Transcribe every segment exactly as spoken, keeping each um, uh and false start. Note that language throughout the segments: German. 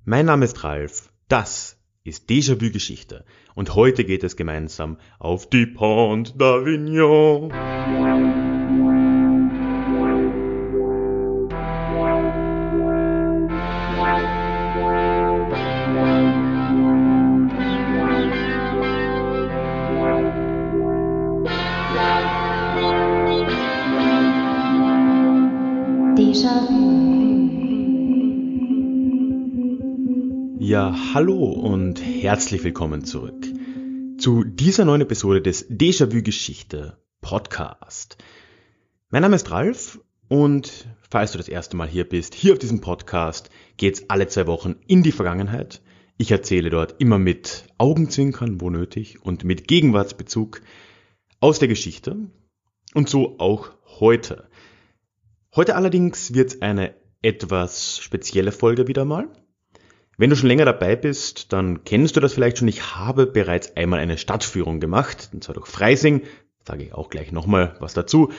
Mein Name ist Ralf, das ist Déjà-vu Geschichte und heute geht es gemeinsam auf die Pont d'Avignon. Ja, hallo und herzlich willkommen zurück zu dieser neuen Episode des Déjà-vu Geschichte Podcast. Mein Name ist Ralf und falls du das erste Mal hier bist, hier auf diesem Podcast geht's alle zwei Wochen in die Vergangenheit. Ich erzähle dort immer mit Augenzwinkern, wo nötig, und mit Gegenwartsbezug aus der Geschichte und so auch heute. Heute allerdings wird's eine etwas spezielle Folge wieder mal. Wenn du schon länger dabei bist, dann kennst du das vielleicht schon. Ich habe bereits einmal eine Stadtführung gemacht, und zwar durch Freising. Sage ich auch gleich nochmal was dazu.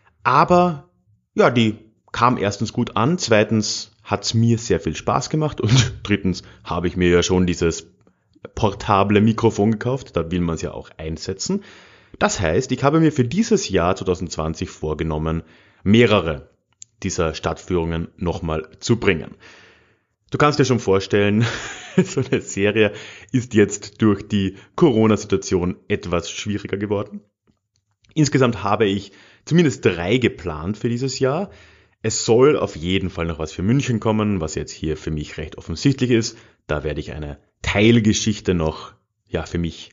Aber ja, die kam erstens gut an, zweitens hat es mir sehr viel Spaß gemacht und drittens habe ich mir ja schon dieses portable Mikrofon gekauft. Da will man es ja auch einsetzen. Das heißt, ich habe mir für dieses Jahr zwanzig zwanzig vorgenommen, mehrere dieser Stadtführungen nochmal zu bringen. Du kannst dir schon vorstellen, so eine Serie ist jetzt durch die Corona-Situation etwas schwieriger geworden. Insgesamt habe ich zumindest drei geplant für dieses Jahr. Es soll auf jeden Fall noch was für München kommen, was jetzt hier für mich recht offensichtlich ist. Da werde ich eine Teilgeschichte noch, ja, für mich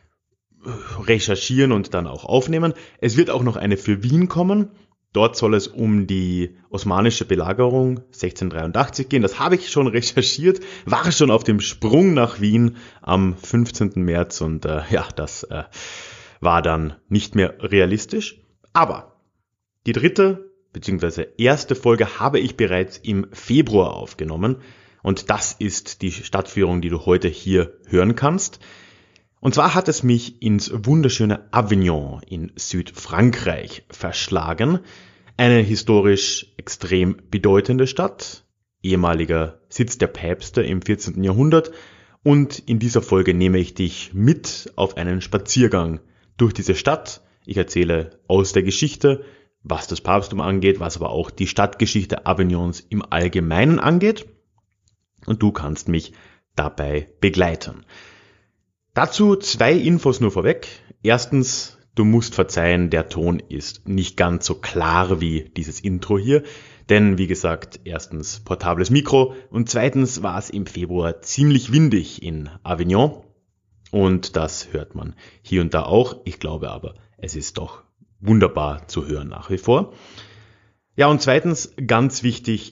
recherchieren und dann auch aufnehmen. Es wird auch noch eine für Wien kommen. Dort soll es um die osmanische Belagerung sechzehnhundertdreiundachtzig gehen. Das habe ich schon recherchiert, war schon auf dem Sprung nach Wien am fünfzehnten März und äh, ja, das äh, war dann nicht mehr realistisch. Aber die dritte bzw. erste Folge habe ich bereits im Februar aufgenommen und das ist die Stadtführung, die du heute hier hören kannst. Und zwar hat es mich ins wunderschöne Avignon in Südfrankreich verschlagen. Eine historisch extrem bedeutende Stadt, ehemaliger Sitz der Päpste im vierzehnten Jahrhundert. Und in dieser Folge nehme ich dich mit auf einen Spaziergang durch diese Stadt. Ich erzähle aus der Geschichte, was das Papsttum angeht, was aber auch die Stadtgeschichte Avignons im Allgemeinen angeht. Und du kannst mich dabei begleiten. Dazu zwei Infos nur vorweg. Erstens, du musst verzeihen, der Ton ist nicht ganz so klar wie dieses Intro hier. Denn wie gesagt, erstens portables Mikro und zweitens war es im Februar ziemlich windig in Avignon. Und das hört man hier und da auch. Ich glaube aber, es ist doch wunderbar zu hören nach wie vor. Ja, und zweitens, ganz wichtig,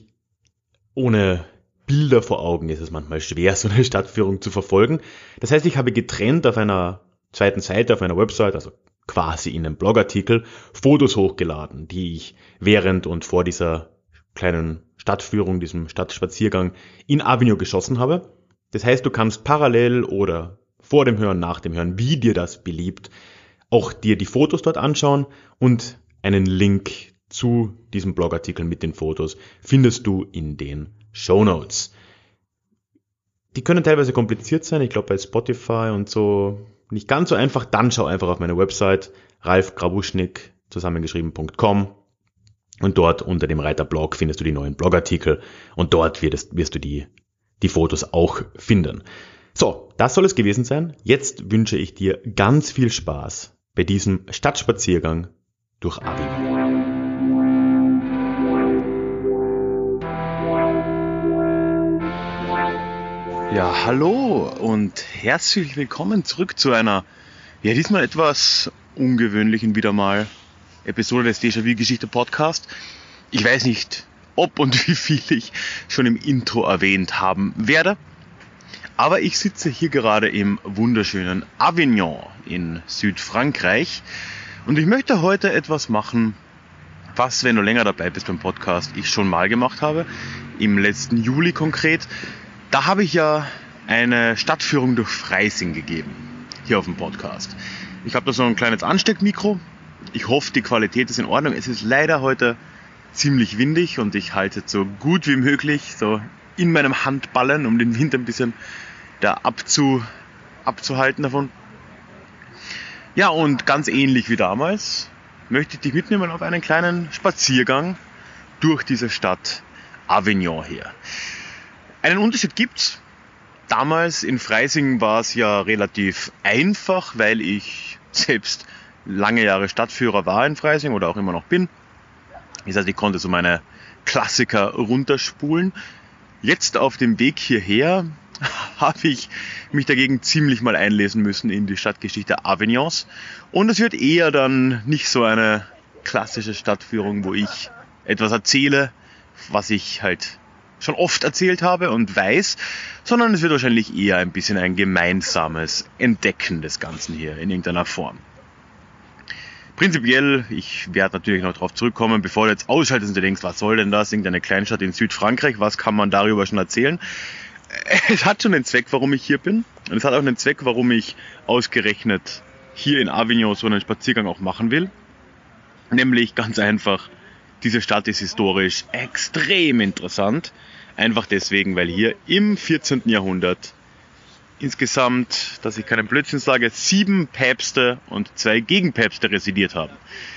ohne Bilder vor Augen ist es manchmal schwer, so eine Stadtführung zu verfolgen. Das heißt, ich habe getrennt auf einer zweiten Seite, auf meiner Website, also quasi in einem Blogartikel, Fotos hochgeladen, die ich während und vor dieser kleinen Stadtführung, diesem Stadtspaziergang in Avignon geschossen habe. Das heißt, du kannst parallel oder vor dem Hören, nach dem Hören, wie dir das beliebt, auch dir die Fotos dort anschauen und einen Link zu diesem Blogartikel mit den Fotos findest du in den Shownotes. Die können teilweise kompliziert sein, ich glaube bei Spotify und so nicht ganz so einfach, dann schau einfach auf meine Website ralf grabuschnik zusammengeschrieben punkt com und dort unter dem Reiter Blog findest du die neuen Blogartikel und dort wirst, wirst du die, die Fotos auch finden. So, das soll es gewesen sein. Jetzt wünsche ich dir ganz viel Spaß bei diesem Stadtspaziergang durch Avignon. Ja, hallo und herzlich willkommen zurück zu einer, ja diesmal etwas ungewöhnlichen wieder mal Episode des Déjà-vu Geschichte Podcast. Ich weiß nicht, ob und wie viel ich schon im Intro erwähnt haben werde, aber ich sitze hier gerade im wunderschönen Avignon in Südfrankreich und ich möchte heute etwas machen, was, wenn du länger dabei bist beim Podcast, ich schon mal gemacht habe, im letzten Juli konkret. Da habe ich ja eine Stadtführung durch Freising gegeben, hier auf dem Podcast. Ich habe da so ein kleines Ansteckmikro. Ich hoffe, die Qualität ist in Ordnung. Es ist leider heute ziemlich windig und ich halte so gut wie möglich, so in meinem Handballen, um den Wind ein bisschen da abzu, abzuhalten davon. Ja, und ganz ähnlich wie damals möchte ich dich mitnehmen auf einen kleinen Spaziergang durch diese Stadt Avignon her. Einen Unterschied gibt's. Damals in Freising war es ja relativ einfach, weil ich selbst lange Jahre Stadtführer war in Freising oder auch immer noch bin. Das heißt, ich konnte so meine Klassiker runterspulen. Jetzt auf dem Weg hierher habe ich mich dagegen ziemlich mal einlesen müssen in die Stadtgeschichte Avignons. Und es wird eher dann nicht so eine klassische Stadtführung, wo ich etwas erzähle, was ich halt schon oft erzählt habe und weiß, sondern es wird wahrscheinlich eher ein bisschen ein gemeinsames Entdecken des Ganzen hier in irgendeiner Form. Prinzipiell, ich werde natürlich noch darauf zurückkommen, bevor du jetzt ausschaltest und du denkst, was soll denn das, irgendeine Kleinstadt in Südfrankreich, was kann man darüber schon erzählen? Es hat schon einen Zweck, warum ich hier bin, und es hat auch einen Zweck, warum ich ausgerechnet hier in Avignon so einen Spaziergang auch machen will. Nämlich ganz einfach, diese Stadt ist historisch extrem interessant. Einfach deswegen, weil hier im vierzehnten Jahrhundert insgesamt, dass ich keinen Blödsinn sage, sieben Päpste und zwei Gegenpäpste residiert haben.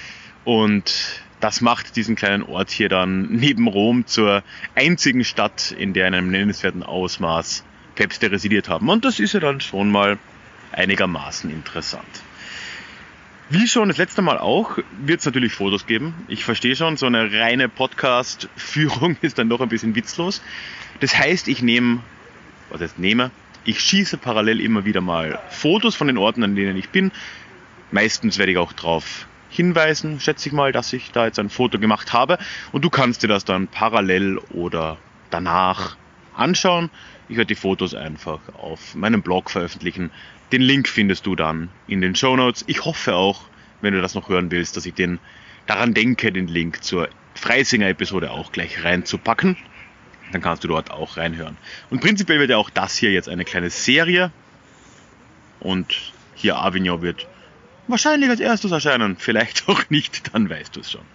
Und das macht diesen kleinen Ort hier dann neben Rom zur einzigen Stadt, in der in einem nennenswerten Ausmaß Päpste residiert haben. Und das ist ja dann schon mal einigermaßen interessant. Wie schon das letzte Mal auch, wird es natürlich Fotos geben. Ich verstehe schon, so eine reine Podcast-Führung ist dann doch ein bisschen witzlos. Das heißt, ich nehme, was heißt nehme, ich schieße parallel immer wieder mal Fotos von den Orten, an denen ich bin. Meistens werde ich auch darauf hinweisen, schätze ich mal, dass ich da jetzt ein Foto gemacht habe. Und du kannst dir das dann parallel oder danach anschauen. Ich werde die Fotos einfach auf meinem Blog veröffentlichen. Den Link findest du dann in den Shownotes. Ich hoffe auch, wenn du das noch hören willst, dass ich den daran denke, den Link zur Freisinger Episode auch gleich reinzupacken. Dann kannst du dort auch reinhören. Und prinzipiell wird ja auch das hier jetzt eine kleine Serie. Und hier Avignon wird wahrscheinlich als erstes erscheinen. Vielleicht auch nicht, dann weißt du es schon.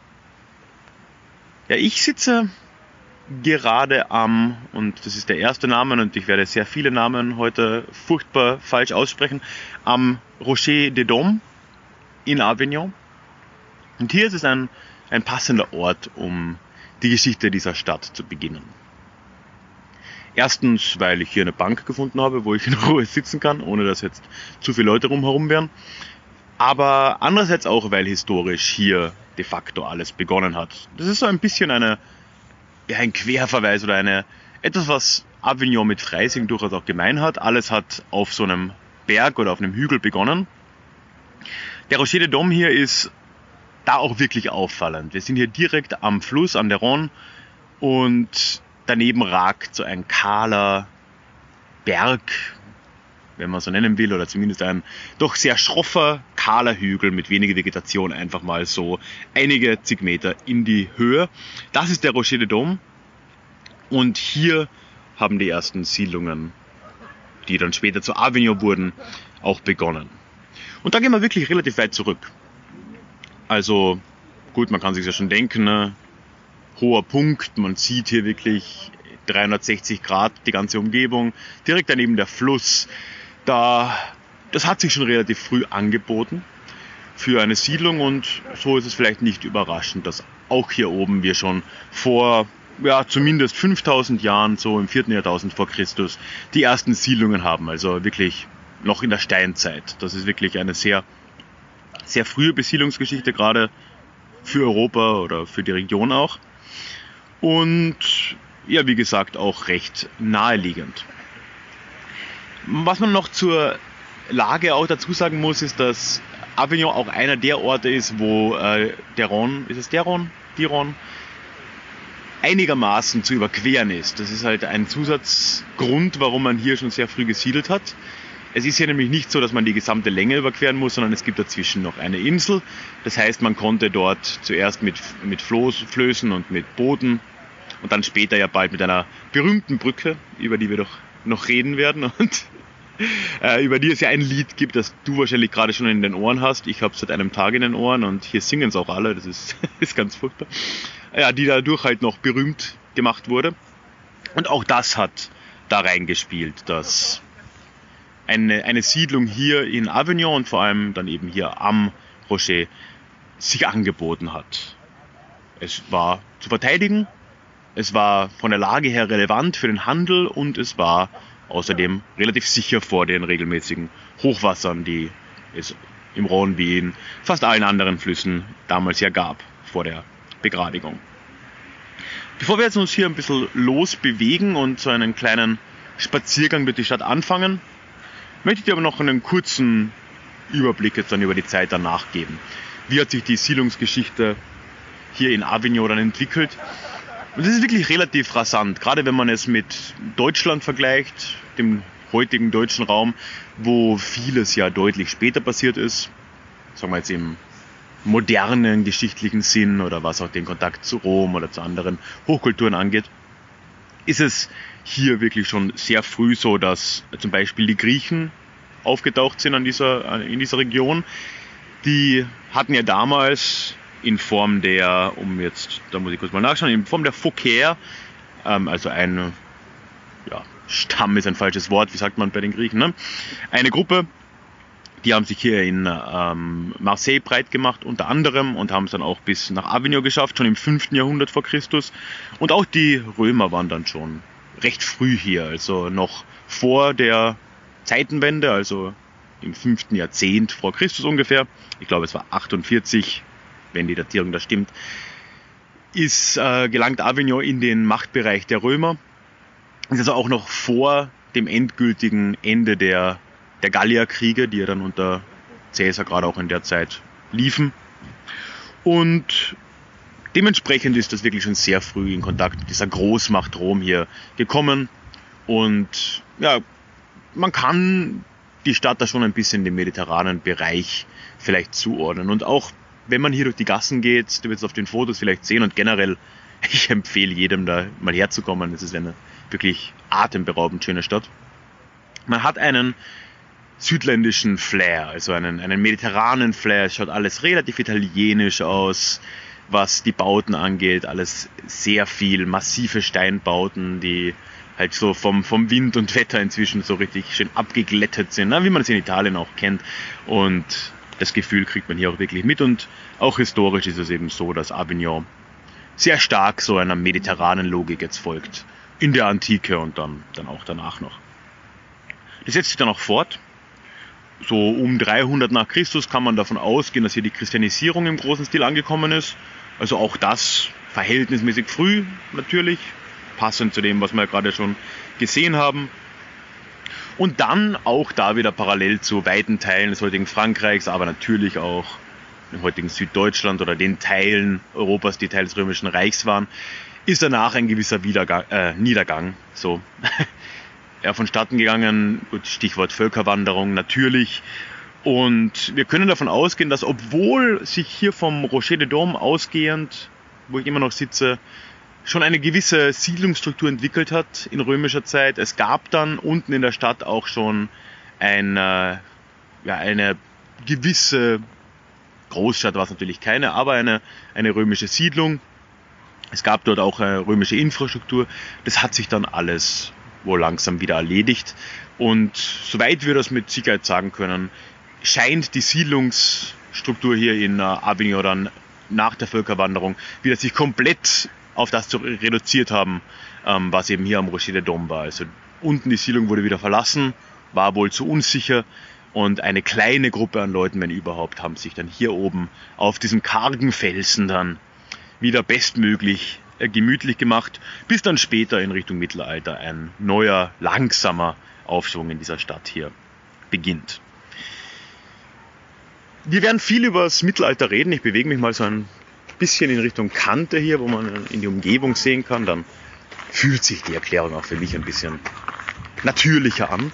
Ja, ich sitze gerade am, und das ist der erste Name und ich werde sehr viele Namen heute furchtbar falsch aussprechen, am Rocher des Doms in Avignon. Und hier ist es ein, ein passender Ort, um die Geschichte dieser Stadt zu beginnen. Erstens, weil ich hier eine Bank gefunden habe, wo ich in Ruhe sitzen kann, ohne dass jetzt zu viele Leute rumherum wären. Aber andererseits auch, weil historisch hier de facto alles begonnen hat. Das ist so ein bisschen eine Ja, ein Querverweis oder eine etwas, was Avignon mit Freising durchaus auch gemein hat. Alles hat auf so einem Berg oder auf einem Hügel begonnen. Der Rocher des Doms hier ist da auch wirklich auffallend. Wir sind hier direkt am Fluss, an der Rhône, und daneben ragt so ein kahler Berg, wenn man so nennen will, oder zumindest ein doch sehr schroffer, kahler Hügel mit weniger Vegetation, einfach mal so einige zig Meter in die Höhe. Das ist der Rocher des Doms, und hier haben die ersten Siedlungen, die dann später zu Avignon wurden, auch begonnen. Und da gehen wir wirklich relativ weit zurück. Also gut, man kann sich ja schon denken, ne? Hoher Punkt, man sieht hier wirklich dreihundertsechzig Grad die ganze Umgebung, direkt daneben der Fluss. Da, das hat sich schon relativ früh angeboten für eine Siedlung, und so ist es vielleicht nicht überraschend, dass auch hier oben wir schon vor ja, zumindest fünftausend Jahren, so im vierten Jahrtausend vor Christus, die ersten Siedlungen haben, also wirklich noch in der Steinzeit. Das ist wirklich eine sehr, sehr frühe Besiedlungsgeschichte, gerade für Europa oder für die Region auch. Und ja, wie gesagt, auch recht naheliegend. Was man noch zur Lage auch dazu sagen muss, ist, dass Avignon auch einer der Orte ist, wo äh, der Rhône, ist es der Rhône? Die Rhône? Einigermaßen zu überqueren ist. Das ist halt ein Zusatzgrund, warum man hier schon sehr früh gesiedelt hat. Es ist hier nämlich nicht so, dass man die gesamte Länge überqueren muss, sondern es gibt dazwischen noch eine Insel. Das heißt, man konnte dort zuerst mit, mit Floß, Flößen und mit Booten und dann später ja bald mit einer berühmten Brücke, über die wir doch noch reden werden und äh, über die es ja ein Lied gibt, das du wahrscheinlich gerade schon in den Ohren hast. Ich habe es seit einem Tag in den Ohren und hier singen es auch alle, das ist, ist ganz furchtbar. Ja, die dadurch halt noch berühmt gemacht wurde. Und auch das hat da reingespielt, dass eine, eine Siedlung hier in Avignon und vor allem dann eben hier am Rocher sich angeboten hat. Es war zu verteidigen, es war von der Lage her relevant für den Handel und es war außerdem relativ sicher vor den regelmäßigen Hochwassern, die es im Rhône wie in fast allen anderen Flüssen damals ja gab, vor der Begradigung. Bevor wir jetzt uns hier ein bisschen losbewegen und so einen kleinen Spaziergang durch die Stadt anfangen, möchte ich dir aber noch einen kurzen Überblick jetzt dann über die Zeit danach geben. Wie hat sich die Siedlungsgeschichte hier in Avignon dann entwickelt? Und das ist wirklich relativ rasant, gerade wenn man es mit Deutschland vergleicht, dem heutigen deutschen Raum, wo vieles ja deutlich später passiert ist, sagen wir jetzt im modernen geschichtlichen Sinn oder was auch den Kontakt zu Rom oder zu anderen Hochkulturen angeht, ist es hier wirklich schon sehr früh so, dass zum Beispiel die Griechen aufgetaucht sind an dieser, in dieser Region. Die hatten ja damals in Form der, um jetzt, da muss ich kurz mal nachschauen, in Form der Phocier, ähm, also ein ja, Stamm ist ein falsches Wort, wie sagt man bei den Griechen, ne? Eine Gruppe, die haben sich hier in ähm, Marseille breit gemacht, unter anderem, und haben es dann auch bis nach Avignon geschafft, schon im fünften Jahrhundert vor Christus. Und auch die Römer waren dann schon recht früh hier, also noch vor der Zeitenwende, also im fünften Jahrzehnt vor Christus ungefähr. Ich glaube, es war achtundvierzig, wenn die Datierung da stimmt, ist äh, gelangt Avignon in den Machtbereich der Römer. Das ist also auch noch vor dem endgültigen Ende der der Gallierkriege, die ja dann unter Caesar gerade auch in der Zeit liefen. Und dementsprechend ist das wirklich schon sehr früh in Kontakt mit dieser Großmacht Rom hier gekommen. Und ja, man kann die Stadt da schon ein bisschen dem mediterranen Bereich vielleicht zuordnen. Und auch wenn man hier durch die Gassen geht, du wirst es auf den Fotos vielleicht sehen, und generell, ich empfehle jedem da mal herzukommen. Es ist eine wirklich atemberaubend schöne Stadt. Man hat einen südländischen Flair, also einen, einen mediterranen Flair. Es schaut alles relativ italienisch aus, was die Bauten angeht. Alles sehr viel massive Steinbauten, die halt so vom, vom Wind und Wetter inzwischen so richtig schön abgeglättet sind, wie man es in Italien auch kennt. Und das Gefühl kriegt man hier auch wirklich mit. Und auch historisch ist es eben so, dass Avignon sehr stark so einer mediterranen Logik jetzt folgt. In der Antike und dann, dann auch danach noch. Das setzt sich dann auch fort. So um dreihundert nach Christus kann man davon ausgehen, dass hier die Christianisierung im großen Stil angekommen ist. Also auch das verhältnismäßig früh natürlich, passend zu dem, was wir ja gerade schon gesehen haben. Und dann auch da wieder parallel zu weiten Teilen des heutigen Frankreichs, aber natürlich auch im heutigen Süddeutschland oder den Teilen Europas, die Teil des Römischen Reichs waren, ist danach ein gewisser Wiedergang, äh, Niedergang, so ja, vonstatten gegangen. Gut, Stichwort Völkerwanderung natürlich. Und wir können davon ausgehen, dass obwohl sich hier vom Rocher de Dôme ausgehend, wo ich immer noch sitze, schon eine gewisse Siedlungsstruktur entwickelt hat in römischer Zeit. Es gab dann unten in der Stadt auch schon eine, ja, eine gewisse Großstadt, war es natürlich keine, aber eine, eine römische Siedlung. Es gab dort auch eine römische Infrastruktur. Das hat sich dann alles wohl langsam wieder erledigt. Und soweit wir das mit Sicherheit sagen können, scheint die Siedlungsstruktur hier in Avignon dann nach der Völkerwanderung wieder sich komplett auf das zu reduziert haben, was eben hier am Rocher de Dôme war. Also unten die Siedlung wurde wieder verlassen, war wohl zu unsicher, und eine kleine Gruppe an Leuten, wenn überhaupt, haben sich dann hier oben auf diesem kargen Felsen dann wieder bestmöglich äh, gemütlich gemacht, bis dann später in Richtung Mittelalter ein neuer, langsamer Aufschwung in dieser Stadt hier beginnt. Wir werden viel über das Mittelalter reden. Ich bewege mich mal so ein bisschen in Richtung Kante hier, wo man in die Umgebung sehen kann. Dann fühlt sich die Erklärung auch für mich ein bisschen natürlicher an.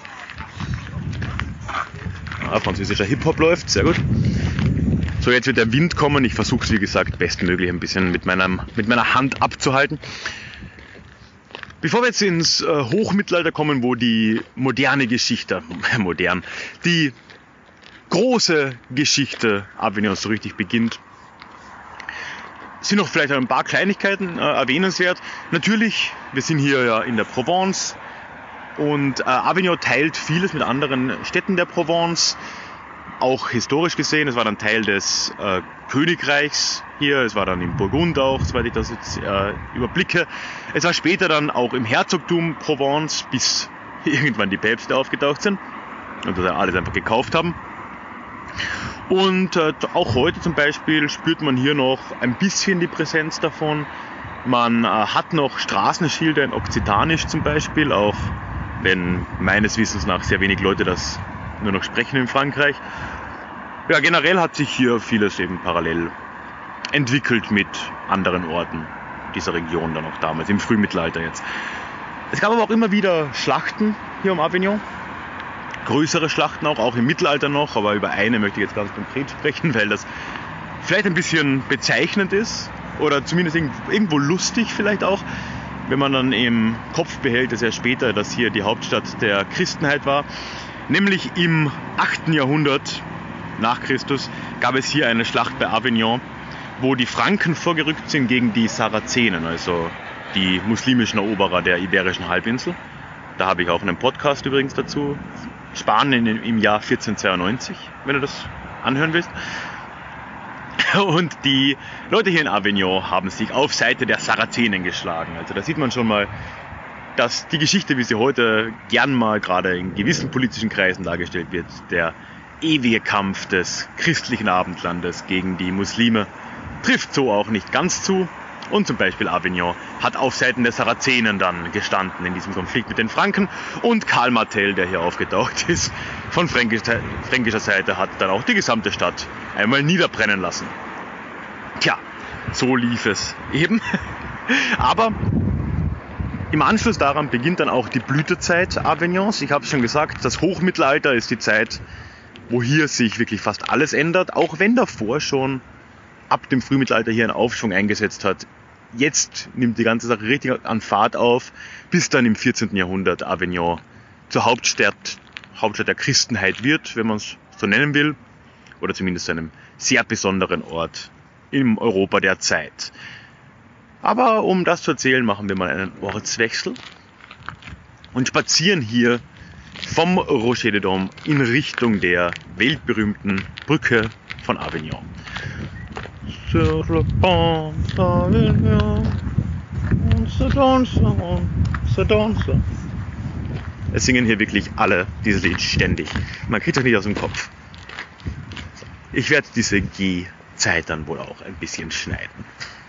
Ah, französischer Hip-Hop läuft, sehr gut. So, jetzt wird der Wind kommen. Ich versuche es, wie gesagt, bestmöglich ein bisschen mit, meinem, mit meiner Hand abzuhalten. Bevor wir jetzt ins äh, Hochmittelalter kommen, wo die moderne Geschichte, modern, die große Geschichte Avignons so richtig beginnt, sind noch vielleicht ein paar Kleinigkeiten äh, erwähnenswert. Natürlich, wir sind hier ja in der Provence und äh, Avignon teilt vieles mit anderen Städten der Provence. Auch historisch gesehen, es war dann Teil des äh, Königreichs hier, es war dann im Burgund auch, soweit ich das jetzt äh, überblicke. Es war später dann auch im Herzogtum Provence, bis irgendwann die Päpste aufgetaucht sind und das alles einfach gekauft haben. Und äh, auch heute zum Beispiel spürt man hier noch ein bisschen die Präsenz davon. Man äh, hat noch Straßenschilder in Okzitanisch zum Beispiel, auch wenn meines Wissens nach sehr wenig Leute das nur noch sprechen in Frankreich. Ja, generell hat sich hier vieles eben parallel entwickelt mit anderen Orten dieser Region dann auch damals, im Frühmittelalter jetzt. Es gab aber auch immer wieder Schlachten hier um Avignon. Größere Schlachten auch, auch im Mittelalter noch, aber über eine möchte ich jetzt ganz konkret sprechen, weil das vielleicht ein bisschen bezeichnend ist oder zumindest irgendwo lustig vielleicht auch, wenn man dann im Kopf behält, dass ja später das hier die Hauptstadt der Christenheit war. Nämlich im achten Jahrhundert nach Christus gab es hier eine Schlacht bei Avignon, wo die Franken vorgerückt sind gegen die Sarazenen, also die muslimischen Eroberer der Iberischen Halbinsel. Da habe ich auch einen Podcast übrigens dazu. Spanien im Jahr vierzehnhundertzweiundneunzig, wenn du das anhören willst. Und die Leute hier in Avignon haben sich auf Seite der Sarazenen geschlagen. Also da sieht man schon mal, dass die Geschichte, wie sie heute gern mal gerade in gewissen politischen Kreisen dargestellt wird, der ewige Kampf des christlichen Abendlandes gegen die Muslime, trifft so auch nicht ganz zu. Und zum Beispiel Avignon hat auf Seiten der Sarazenen dann gestanden in diesem Konflikt mit den Franken. Und Karl Martel, der hier aufgetaucht ist, von fränkischer, fränkischer Seite, hat dann auch die gesamte Stadt einmal niederbrennen lassen. Tja, so lief es eben. Aber im Anschluss daran beginnt dann auch die Blütezeit Avignons. Ich habe es schon gesagt, das Hochmittelalter ist die Zeit, wo hier sich wirklich fast alles ändert, auch wenn davor schon ab dem Frühmittelalter hier ein Aufschwung eingesetzt hat. Jetzt nimmt die ganze Sache richtig an Fahrt auf, bis dann im vierzehnten Jahrhundert Avignon zur Hauptstadt, Hauptstadt der Christenheit wird, wenn man es so nennen will, oder zumindest zu einem sehr besonderen Ort im Europa der Zeit. Aber um das zu erzählen, machen wir mal einen Ortswechsel und spazieren hier vom Rocher de Dom in Richtung der weltberühmten Brücke von Avignon. Sur le pont d'Avignon, on se danse, on se danse. Es singen hier wirklich alle dieses Lied ständig. Man kriegt das nicht aus dem Kopf. Ich werde diese G-Zeit dann wohl auch ein bisschen schneiden.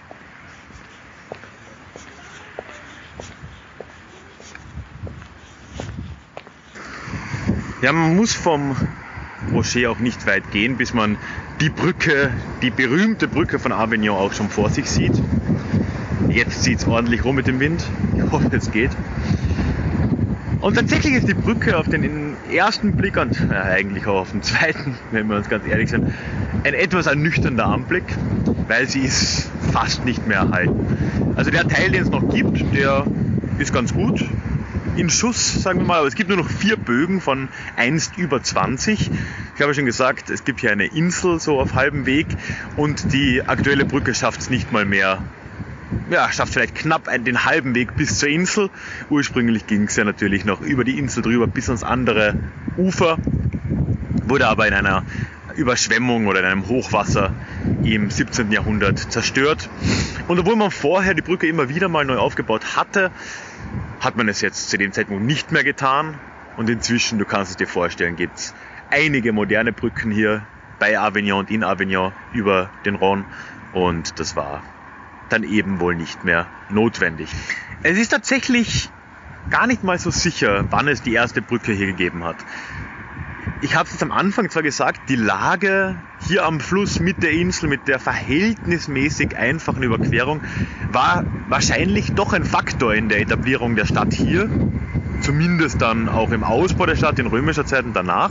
Ja, man muss vom Rocher auch nicht weit gehen, bis man die Brücke, die berühmte Brücke von Avignon auch schon vor sich sieht. Jetzt zieht es ordentlich rum mit dem Wind. Ich hoffe, es geht. Und tatsächlich ist die Brücke auf den ersten Blick und äh, eigentlich auch auf den zweiten, wenn wir uns ganz ehrlich sind, ein etwas ernüchternder Anblick, weil sie ist fast nicht mehr erhalten. Also der Teil, den es noch gibt, der ist ganz gut in Schuss, sagen wir mal, aber es gibt nur noch vier Bögen von einst über zwanzig. Ich habe schon gesagt, es gibt hier eine Insel so auf halbem Weg und die aktuelle Brücke schafft es nicht mal mehr, ja, schafft vielleicht knapp den halben Weg bis zur Insel. Ursprünglich ging es ja natürlich noch über die Insel drüber bis ans andere Ufer, wurde aber in einer Überschwemmung oder in einem Hochwasser im siebzehnten Jahrhundert zerstört. Und obwohl man vorher die Brücke immer wieder mal neu aufgebaut hatte, hat man es jetzt zu dem Zeitpunkt nicht mehr getan. Und inzwischen, du kannst es dir vorstellen, gibt es einige moderne Brücken hier bei Avignon und in Avignon über den Rhône. Und das war dann eben wohl nicht mehr notwendig. Es ist tatsächlich gar nicht mal so sicher, wann es die erste Brücke hier gegeben hat. Ich habe es jetzt am Anfang zwar gesagt, die Lage hier am Fluss mit der Insel, mit der verhältnismäßig einfachen Überquerung, war wahrscheinlich doch ein Faktor in der Etablierung der Stadt hier. Zumindest dann auch im Ausbau der Stadt in römischer Zeit und danach.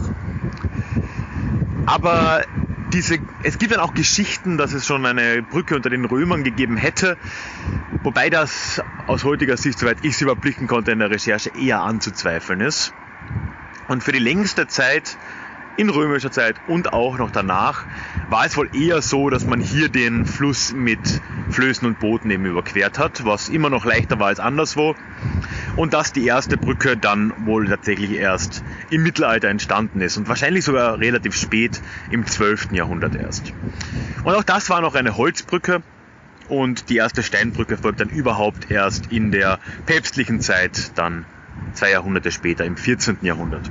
Aber diese, es gibt dann auch Geschichten, dass es schon eine Brücke unter den Römern gegeben hätte, wobei das aus heutiger Sicht, soweit ich es überblicken konnte in der Recherche, eher anzuzweifeln ist. Und für die längste Zeit in römischer Zeit und auch noch danach war es wohl eher so, dass man hier den Fluss mit Flößen und Booten eben überquert hat, was immer noch leichter war als anderswo. Und dass die erste Brücke dann wohl tatsächlich erst im Mittelalter entstanden ist und wahrscheinlich sogar relativ spät im zwölften Jahrhundert erst. Und auch das war noch eine Holzbrücke und die erste Steinbrücke folgt dann überhaupt erst in der päpstlichen Zeit, dann zwei Jahrhunderte später im vierzehnten Jahrhundert.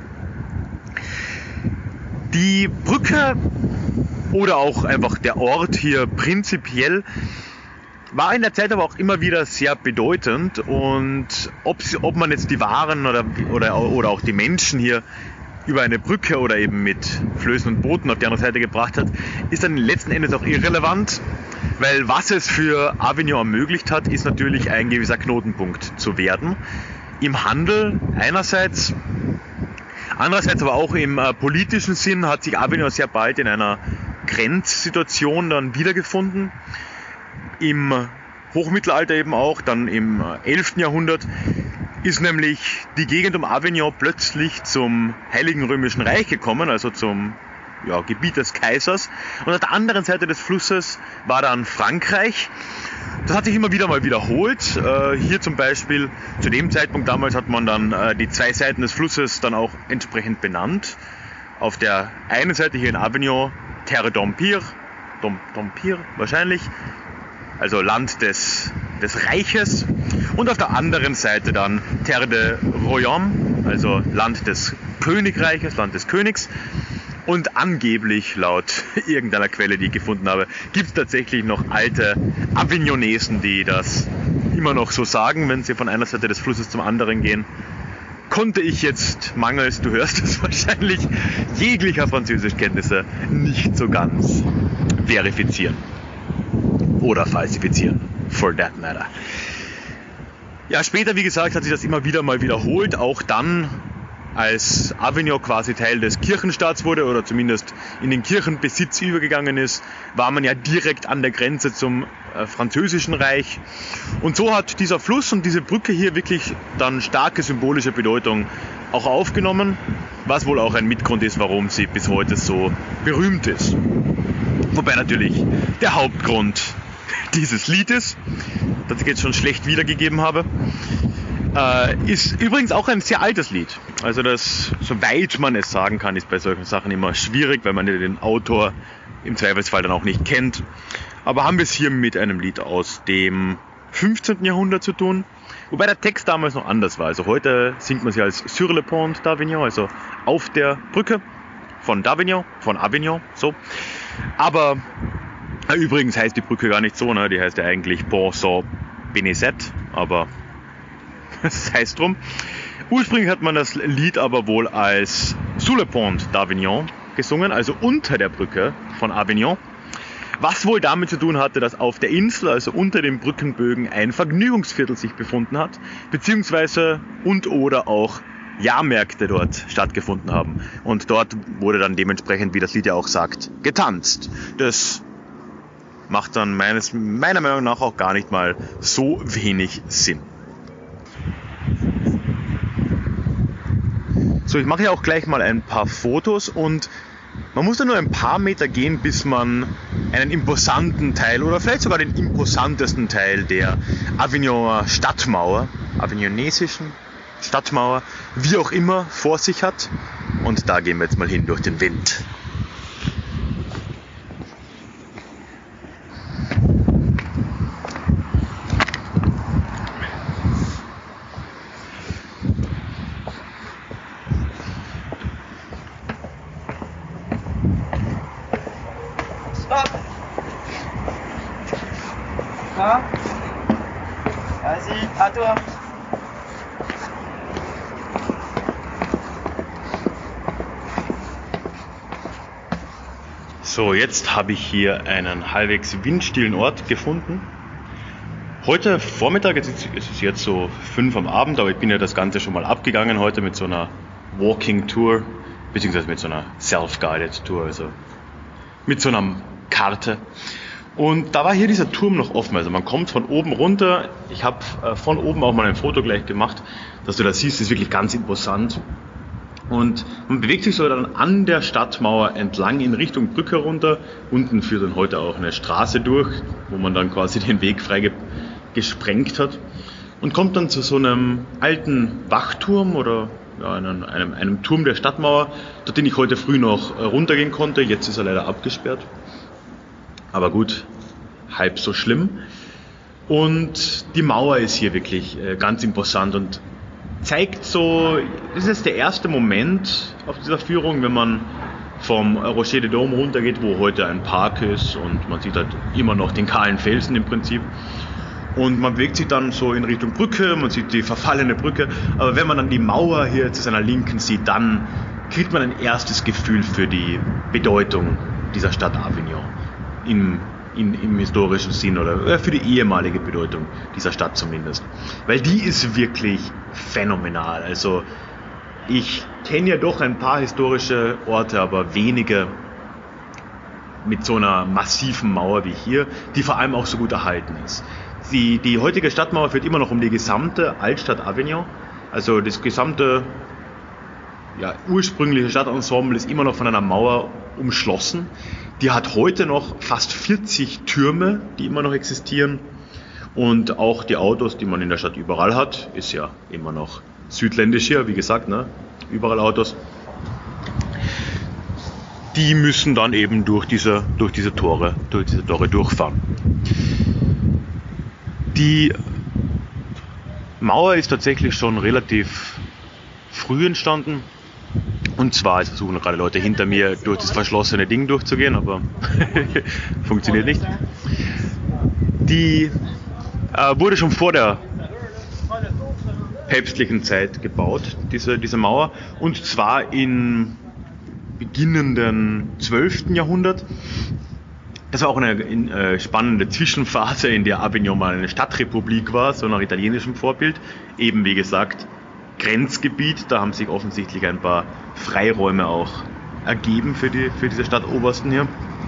Die Brücke oder auch einfach der Ort hier prinzipiell war in der Zeit aber auch immer wieder sehr bedeutend und ob, sie, ob man jetzt die Waren oder, oder, oder auch die Menschen hier über eine Brücke oder eben mit Flößen und Booten auf die andere Seite gebracht hat, ist dann letzten Endes auch irrelevant, weil was es für Avignon ermöglicht hat, ist natürlich ein gewisser Knotenpunkt zu werden. Im Handel einerseits, andererseits aber auch im äh, politischen Sinn hat sich Avignon sehr bald in einer Grenzsituation dann wiedergefunden. Im Hochmittelalter eben auch, dann im elften Jahrhundert, ist nämlich die Gegend um Avignon plötzlich zum Heiligen Römischen Reich gekommen, also zum ja, Gebiet des Kaisers. Und auf der anderen Seite des Flusses war dann Frankreich. Das hat sich immer wieder mal wiederholt. Äh, hier zum Beispiel, zu dem Zeitpunkt damals hat man dann äh, die zwei Seiten des Flusses dann auch entsprechend benannt. Auf der einen Seite hier in Avignon Terre d'Empire, d'Empire wahrscheinlich, also Land des, des Reiches. Und auf der anderen Seite dann Terre de Royaume, also Land des Königreiches, Land des Königs. Und angeblich, laut irgendeiner Quelle, die ich gefunden habe, gibt es tatsächlich noch alte Avignonesen, die das immer noch so sagen, wenn sie von einer Seite des Flusses zum anderen gehen. Konnte ich jetzt, mangels, du hörst es wahrscheinlich, jeglicher Französischkenntnisse nicht so ganz verifizieren. Oder falsifizieren, for that matter. Ja, später, wie gesagt, hat sich das immer wieder mal wiederholt, auch dann, als Avignon quasi Teil des Kirchenstaats wurde oder zumindest in den Kirchenbesitz übergegangen ist, war man ja direkt an der Grenze zum äh, französischen Reich. Und so hat dieser Fluss und diese Brücke hier wirklich dann starke symbolische Bedeutung auch aufgenommen, was wohl auch ein Mitgrund ist, warum sie bis heute so berühmt ist. Wobei natürlich der Hauptgrund dieses Liedes, das ich jetzt schon schlecht wiedergegeben habe, äh, ist übrigens auch ein sehr altes Lied. Also das, soweit man es sagen kann, ist bei solchen Sachen immer schwierig, weil man den Autor im Zweifelsfall dann auch nicht kennt. Aber haben wir es hier mit einem Lied aus dem fünfzehnten Jahrhundert zu tun, wobei der Text damals noch anders war. Also heute singt man sie als Sur le pont d'Avignon, also auf der Brücke von d'Avignon, von Avignon, so. Aber äh, übrigens heißt die Brücke gar nicht so, ne? Die heißt ja eigentlich Pont Saint-Benezet, aber das heißt drum. Ursprünglich hat man das Lied aber wohl als Sous le pont d'Avignon gesungen, also unter der Brücke von Avignon. Was wohl damit zu tun hatte, dass auf der Insel, also unter den Brückenbögen, ein Vergnügungsviertel sich befunden hat, beziehungsweise und oder auch Jahrmärkte dort stattgefunden haben. Und dort wurde dann dementsprechend, wie das Lied ja auch sagt, getanzt. Das macht dann meines, meiner Meinung nach auch gar nicht mal so wenig Sinn. So, ich mache ja auch gleich mal ein paar Fotos und man muss da nur ein paar Meter gehen, bis man einen imposanten Teil oder vielleicht sogar den imposantesten Teil der Avignoner Stadtmauer, avignonesischen Stadtmauer, wie auch immer, vor sich hat. Und da gehen wir jetzt mal hin durch den Wind. Stop! Hein? Vas-y, à toi. So, jetzt habe ich hier einen halbwegs windstillen Ort gefunden. Heute Vormittag, es ist es jetzt so fünf am Abend, aber ich bin ja das Ganze schon mal abgegangen heute mit so einer Walking Tour, beziehungsweise mit so einer Self-Guided Tour, also mit so einer Karte. Und da war hier dieser Turm noch offen, also man kommt von oben runter. Ich habe äh, von oben auch mal ein Foto gleich gemacht, dass du das siehst, das ist wirklich ganz imposant. Und man bewegt sich so dann an der Stadtmauer entlang in Richtung Brücke runter. Unten führt dann heute auch eine Straße durch, wo man dann quasi den Weg frei ge- gesprengt hat. Und kommt dann zu so einem alten Wachturm oder ja, einem, einem, einem Turm der Stadtmauer, dort den ich heute früh noch runtergehen konnte. Jetzt ist er leider abgesperrt. Aber gut, halb so schlimm. Und die Mauer ist hier wirklich äh, ganz imposant und zeigt so, das ist jetzt der erste Moment auf dieser Führung, wenn man vom Rocher de Dôme runtergeht, wo heute ein Park ist und man sieht halt immer noch den kahlen Felsen im Prinzip. Und man bewegt sich dann so in Richtung Brücke, man sieht die verfallene Brücke, aber wenn man dann die Mauer hier zu seiner Linken sieht, dann kriegt man ein erstes Gefühl für die Bedeutung dieser Stadt Avignon im, in, im historischen Sinn oder für die ehemalige Bedeutung dieser Stadt zumindest. Weil die ist wirklich phänomenal. Also ich kenne ja doch ein paar historische Orte, aber wenige mit so einer massiven Mauer wie hier, die vor allem auch so gut erhalten ist. Die, die heutige Stadtmauer führt immer noch um die gesamte Altstadt Avignon. Also das gesamte ja, ursprüngliche Stadtensemble ist immer noch von einer Mauer umschlossen. Die hat heute noch fast vierzig Türme, die immer noch existieren. Und auch die Autos, die man in der Stadt überall hat, ist ja immer noch südländisch hier, wie gesagt, ne? Überall Autos. Die müssen dann eben durch diese, durch diese Tore, durch diese Tore durchfahren. Die Mauer ist tatsächlich schon relativ früh entstanden. Und zwar, jetzt versuchen gerade Leute hinter mir durch das verschlossene Ding durchzugehen, aber funktioniert nicht. Die äh, wurde schon vor der päpstlichen Zeit gebaut, diese, diese Mauer. Und zwar im beginnenden zwölften Jahrhundert. Das war auch eine in, äh, spannende Zwischenphase, in der Avignon mal eine Stadtrepublik war, so nach italienischem Vorbild. Eben wie gesagt, Grenzgebiet, da haben sich offensichtlich ein paar Freiräume auch ergeben für, die, für diese Stadtobersten hier.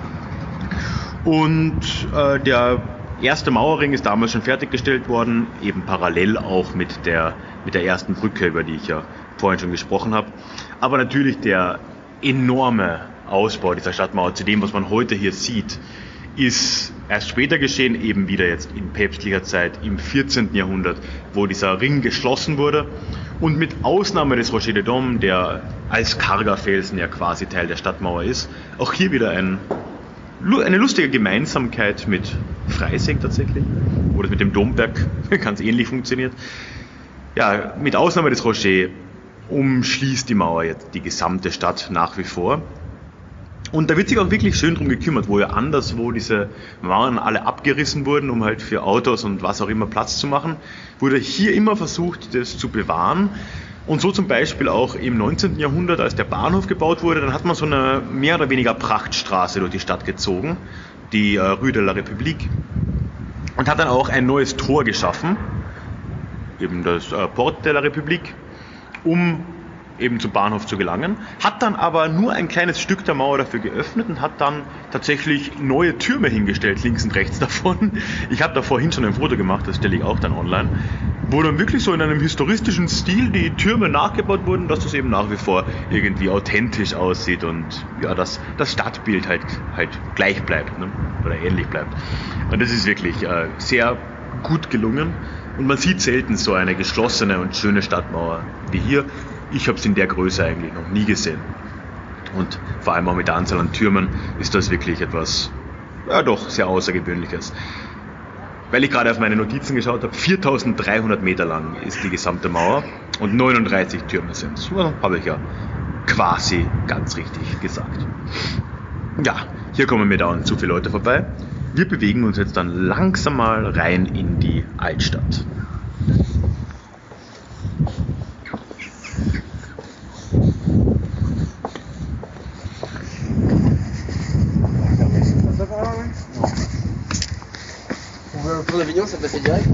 Und äh, der erste Mauerring ist damals schon fertiggestellt worden, eben parallel auch mit der, mit der ersten Brücke, über die ich ja vorhin schon gesprochen habe. Aber natürlich der enorme Ausbau dieser Stadtmauer zu dem, was man heute hier sieht, ist erst später geschehen, eben wieder jetzt in päpstlicher Zeit im vierzehnten Jahrhundert, wo dieser Ring geschlossen wurde. Und mit Ausnahme des Rocher de Dôme, der als karger Felsen ja quasi Teil der Stadtmauer ist, auch hier wieder ein, eine lustige Gemeinsamkeit mit Freising tatsächlich, wo das mit dem Domberg ganz ähnlich funktioniert. Ja, mit Ausnahme des Rocher umschließt die Mauer jetzt die gesamte Stadt nach wie vor. Und da wird sich auch wirklich schön drum gekümmert, wo ja anderswo diese Mauern alle abgerissen wurden, um halt für Autos und was auch immer Platz zu machen, wurde hier immer versucht, das zu bewahren. Und so zum Beispiel auch im neunzehnten Jahrhundert, als der Bahnhof gebaut wurde, dann hat man so eine mehr oder weniger Prachtstraße durch die Stadt gezogen, die äh, Rue de la République, und hat dann auch ein neues Tor geschaffen, eben das äh, Porte de la République, um eben zum Bahnhof zu gelangen, hat dann aber nur ein kleines Stück der Mauer dafür geöffnet und hat dann tatsächlich neue Türme hingestellt, links und rechts davon. Ich habe da vorhin schon ein Foto gemacht, das stelle ich auch dann online, wo dann wirklich so in einem historistischen Stil die Türme nachgebaut wurden, dass das eben nach wie vor irgendwie authentisch aussieht und ja, dass das Stadtbild halt, halt gleich bleibt, ne? Oder ähnlich bleibt. Und das ist wirklich äh, sehr gut gelungen und man sieht selten so eine geschlossene und schöne Stadtmauer wie hier. Ich habe es in der Größe eigentlich noch nie gesehen. Und vor allem auch mit der Anzahl an Türmen ist das wirklich etwas, ja doch, sehr Außergewöhnliches. Weil ich gerade auf meine Notizen geschaut habe, viertausenddreihundert Meter lang ist die gesamte Mauer und neununddreißig Türme sind es. Ja, habe ich ja quasi ganz richtig gesagt. Ja, hier kommen mir dauernd zu viele Leute vorbei. Wir bewegen uns jetzt dann langsam mal rein in die Altstadt. Pour l'Avignon, ça passait direct.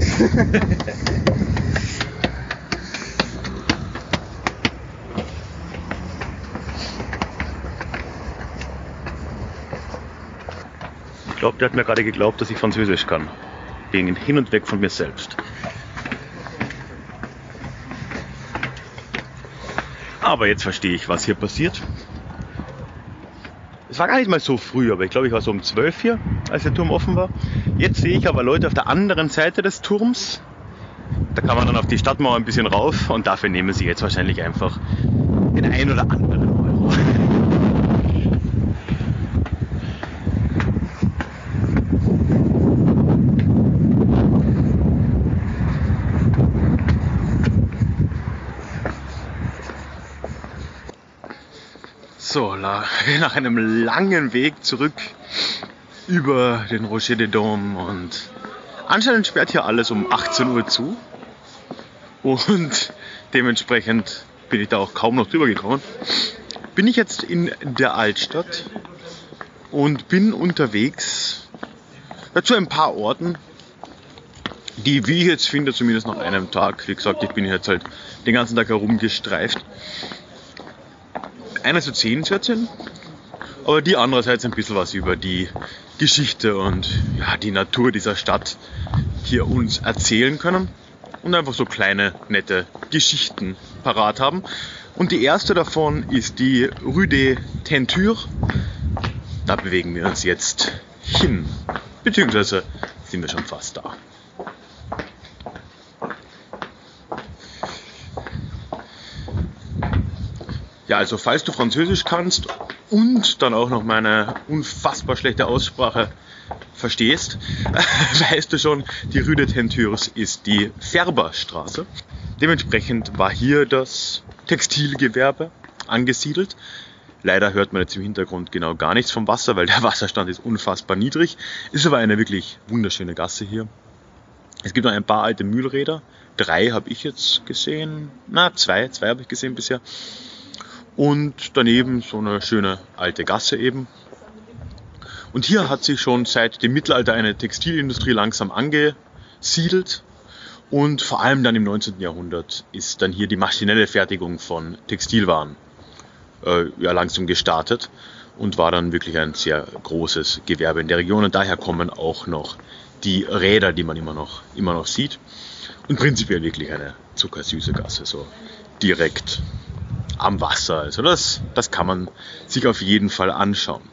Ich glaube, der hat mir gerade geglaubt, dass ich Französisch kann. Ging hin und weg von mir selbst. Aber jetzt verstehe ich, was hier passiert. Es war gar nicht mal so früh, aber ich glaube, ich war so um zwölf hier, als der Turm offen war. Jetzt sehe ich aber Leute auf der anderen Seite des Turms. Da kann man dann auf die Stadtmauer ein bisschen rauf und dafür nehmen sie jetzt wahrscheinlich einfach den ein oder anderen Euro. So, nach einem langen Weg zurück über den Rocher de Dôme und anscheinend sperrt hier alles um achtzehn Uhr zu und dementsprechend bin ich da auch kaum noch drüber gekommen. Bin ich jetzt in der Altstadt und bin unterwegs zu ein paar Orten, die, wie ich jetzt finde, zumindest nach einem Tag, wie gesagt, ich bin jetzt halt den ganzen Tag herumgestreift, einerseits sehenswert sind, aber die andererseits ein bisschen was über die Geschichte und ja, die Natur dieser Stadt hier uns erzählen können und einfach so kleine, nette Geschichten parat haben. Und die erste davon ist die Rue des Teintures. Da bewegen wir uns jetzt hin, beziehungsweise sind wir schon fast da. Ja, also falls du Französisch kannst und dann auch noch meine unfassbar schlechte Aussprache verstehst, weißt du schon, die Rue des Teintures ist die Färberstraße. Dementsprechend war hier das Textilgewerbe angesiedelt. Leider hört man jetzt im Hintergrund genau gar nichts vom Wasser, weil der Wasserstand ist unfassbar niedrig. Ist aber eine wirklich wunderschöne Gasse hier. Es gibt noch ein paar alte Mühlräder. Drei habe ich jetzt gesehen. Na, zwei. Zwei habe ich gesehen bisher. Und daneben so eine schöne alte Gasse eben. Und hier hat sich schon seit dem Mittelalter eine Textilindustrie langsam angesiedelt. Und vor allem dann im neunzehnten Jahrhundert ist dann hier die maschinelle Fertigung von Textilwaren äh, ja, langsam gestartet. Und war dann wirklich ein sehr großes Gewerbe in der Region. Und daher kommen auch noch die Räder, die man immer noch, immer noch sieht. Und prinzipiell wirklich eine zuckersüße Gasse, so direkt am Wasser. Also das, das kann man sich auf jeden Fall anschauen.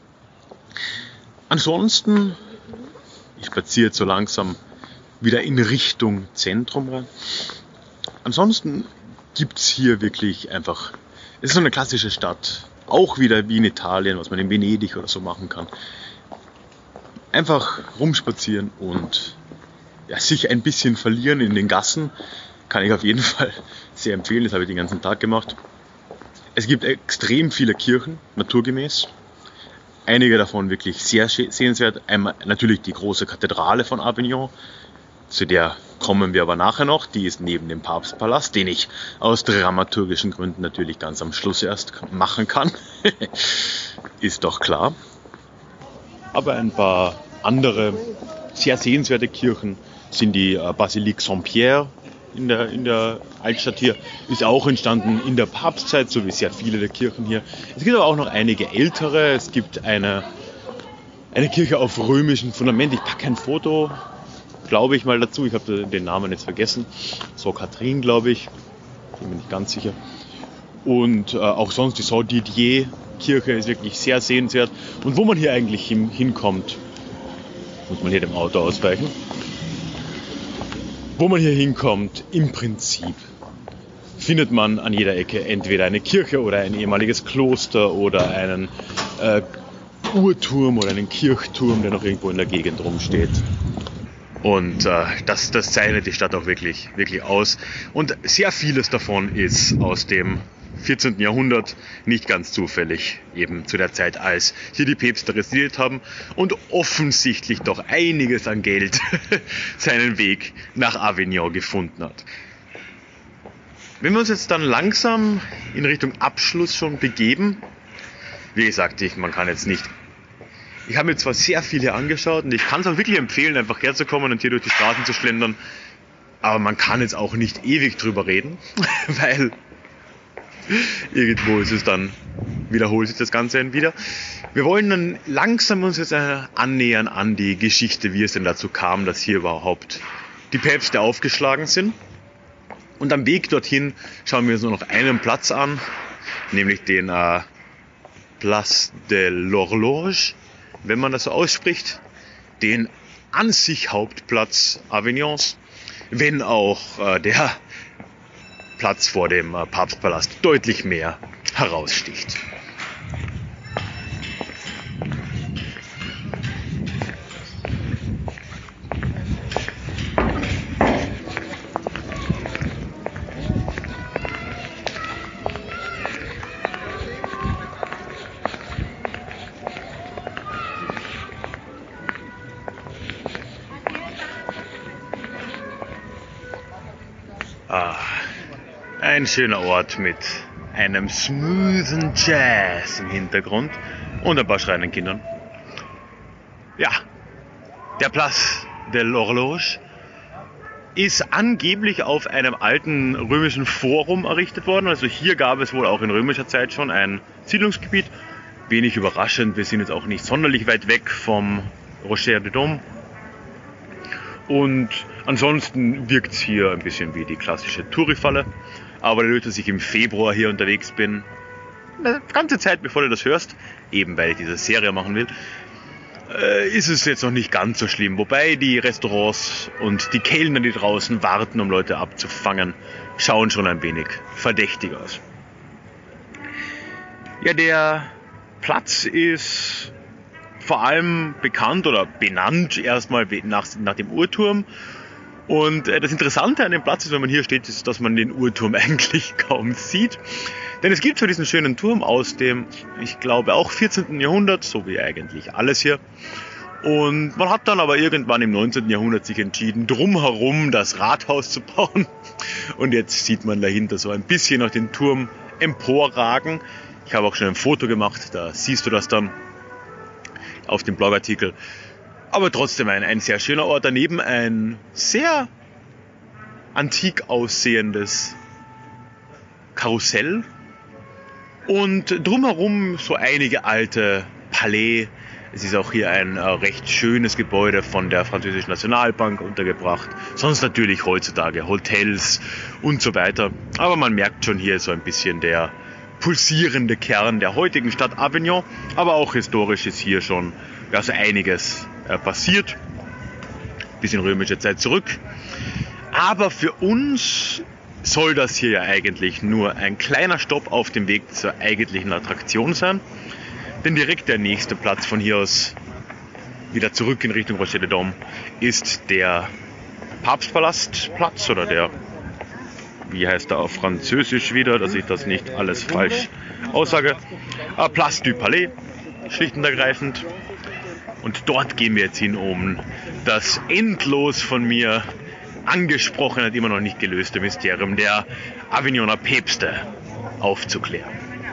Ansonsten, ich spaziere jetzt so langsam wieder in Richtung Zentrum rein. Ansonsten gibt es hier wirklich einfach, es ist so eine klassische Stadt, auch wieder wie in Italien, was man in Venedig oder so machen kann. Einfach rumspazieren und ja, sich ein bisschen verlieren in den Gassen, kann ich auf jeden Fall sehr empfehlen, das habe ich den ganzen Tag gemacht. Es gibt extrem viele Kirchen, naturgemäß. Einige davon wirklich sehr sehenswert. Einmal natürlich die große Kathedrale von Avignon, zu der kommen wir aber nachher noch. Die ist neben dem Papstpalast, den ich aus dramaturgischen Gründen natürlich ganz am Schluss erst machen kann. Ist doch klar. Aber ein paar andere sehr sehenswerte Kirchen sind die Basilique Saint-Pierre in der, in der Altstadt hier. Ist auch entstanden in der Papstzeit, so wie sehr viele der Kirchen hier. Es gibt aber auch noch einige ältere. Es gibt eine, eine Kirche auf römischem Fundament. Ich packe ein Foto, glaube ich, mal dazu. Ich habe den Namen jetzt vergessen. So Katrin, glaube ich. Bin mir nicht ganz sicher. Und äh, auch sonst die Saint-Didier-Kirche ist wirklich sehr sehenswert. Und wo man hier eigentlich hin, hinkommt, muss man hier dem Auto ausweichen. Wo man hier hinkommt, im Prinzip findet man an jeder Ecke entweder eine Kirche oder ein ehemaliges Kloster oder einen äh, Uhrturm oder einen Kirchturm, der noch irgendwo in der Gegend rumsteht. Und äh, das, das zeichnet die Stadt auch wirklich, wirklich aus. Und sehr vieles davon ist aus dem vierzehnten Jahrhundert, nicht ganz zufällig, eben zu der Zeit, als hier die Päpste residiert haben und offensichtlich doch einiges an Geld seinen Weg nach Avignon gefunden hat. Wenn wir uns jetzt dann langsam in Richtung Abschluss schon begeben, wie gesagt, ich, man kann jetzt nicht, ich habe mir zwar sehr viel hier angeschaut und ich kann es auch wirklich empfehlen, einfach herzukommen und hier durch die Straßen zu schlendern, aber man kann jetzt auch nicht ewig drüber reden, weil irgendwo ist es dann, wiederholt sich das Ganze wieder. Wir wollen dann langsam uns jetzt annähern an die Geschichte, wie es denn dazu kam, dass hier überhaupt die Päpste aufgeschlagen sind. Und am Weg dorthin schauen wir uns nur noch einen Platz an, nämlich den äh, Place de l'Horloge, wenn man das so ausspricht, den an sich Hauptplatz Avignons, wenn auch äh, der Platz vor dem äh, Papstpalast deutlich mehr heraussticht. Ah, ein schöner Ort mit einem smoothen Jazz im Hintergrund und ein paar schreienden Kindern. Ja, der Place de l'Horloge ist angeblich auf einem alten römischen Forum errichtet worden. Also hier gab es wohl auch in römischer Zeit schon ein Siedlungsgebiet. Wenig überraschend, wir sind jetzt auch nicht sonderlich weit weg vom Rocher de Dôme. Und ansonsten wirkt es hier ein bisschen wie die klassische Touri-Falle. Aber dadurch, dass ich im Februar hier unterwegs bin, eine ganze Zeit bevor du das hörst, eben weil ich diese Serie machen will, äh, ist es jetzt noch nicht ganz so schlimm. Wobei die Restaurants und die Kellner, die draußen warten, um Leute abzufangen, schauen schon ein wenig verdächtig aus. Ja, der Platz ist vor allem bekannt oder benannt erstmal nach, nach dem Uhrturm. Und äh, das Interessante an dem Platz ist, wenn man hier steht, ist, dass man den Uhrturm eigentlich kaum sieht. Denn es gibt so diesen schönen Turm aus dem, ich glaube, auch vierzehnten Jahrhundert, so wie eigentlich alles hier. Und man hat dann aber irgendwann im neunzehnten Jahrhundert sich entschieden, drumherum das Rathaus zu bauen. Und jetzt sieht man dahinter so ein bisschen noch den Turm emporragen. Ich habe auch schon ein Foto gemacht, da siehst du das dann auf dem Blogartikel. Aber trotzdem ein, ein sehr schöner Ort. Daneben ein sehr antik aussehendes Karussell. Und drumherum so einige alte Palais. Es ist auch hier ein äh, recht schönes Gebäude von der Französischen Nationalbank untergebracht. Sonst natürlich heutzutage Hotels und so weiter. Aber man merkt schon hier so ein bisschen der pulsierende Kern der heutigen Stadt Avignon. Aber auch historisch ist hier schon ja, so einiges äh, passiert. Bis in römische Zeit zurück. Aber für uns soll das hier ja eigentlich nur ein kleiner Stopp auf dem Weg zur eigentlichen Attraktion sein. Denn direkt der nächste Platz von hier aus, wieder zurück in Richtung Rocher de Dôme, ist der Papstpalastplatz oder der, wie heißt er auf Französisch wieder, dass ich das nicht alles falsch aussage, äh, Place du Palais, schlicht und ergreifend. Und dort gehen wir jetzt hin, um das endlos von mir angesprochene, immer noch nicht gelöste Mysterium der Avignoner Päpste aufzuklären.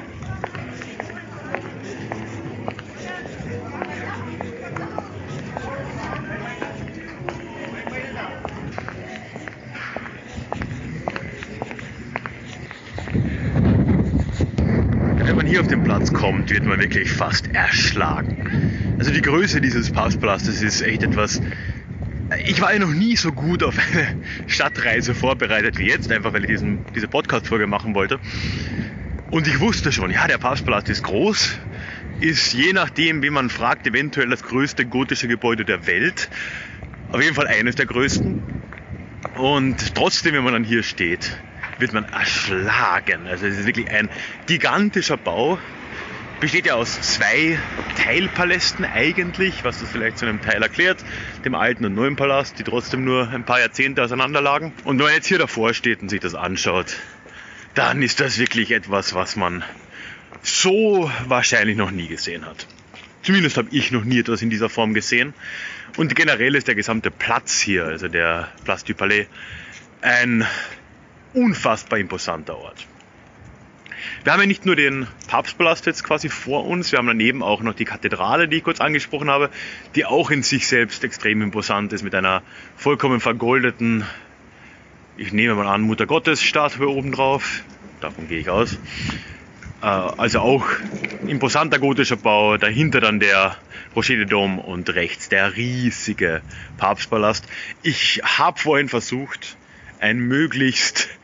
Wenn man hier auf den Platz kommt, wird man wirklich fast erschlagen. Also die Größe dieses Papstpalastes ist echt etwas. Ich war ja noch nie so gut auf eine Stadtreise vorbereitet wie jetzt, einfach weil ich diesen, diese Podcast-Folge machen wollte. Und ich wusste schon, ja, der Papstpalast ist groß, ist je nachdem, wie man fragt, eventuell das größte gotische Gebäude der Welt. Auf jeden Fall eines der größten. Und trotzdem, wenn man dann hier steht, wird man erschlagen. Also es ist wirklich ein gigantischer Bau. Besteht ja aus zwei Teilpalästen eigentlich, was das vielleicht zu einem Teil erklärt, dem alten und neuen Palast, die trotzdem nur ein paar Jahrzehnte auseinander lagen. Und wenn man jetzt hier davor steht und sich das anschaut, dann ist das wirklich etwas, was man so wahrscheinlich noch nie gesehen hat. Zumindest habe ich noch nie etwas in dieser Form gesehen. Und generell ist der gesamte Platz hier, also der Place du Palais, ein unfassbar imposanter Ort. Wir haben ja nicht nur den Papstpalast jetzt quasi vor uns, wir haben daneben auch noch die Kathedrale, die ich kurz angesprochen habe, die auch in sich selbst extrem imposant ist, mit einer vollkommen vergoldeten, ich nehme mal an, Mutter Gottes Statue oben drauf, davon gehe ich aus. Also auch imposanter gotischer Bau, dahinter dann der Rocher de Dôme und rechts der riesige Papstpalast. Ich habe vorhin versucht, ein möglichst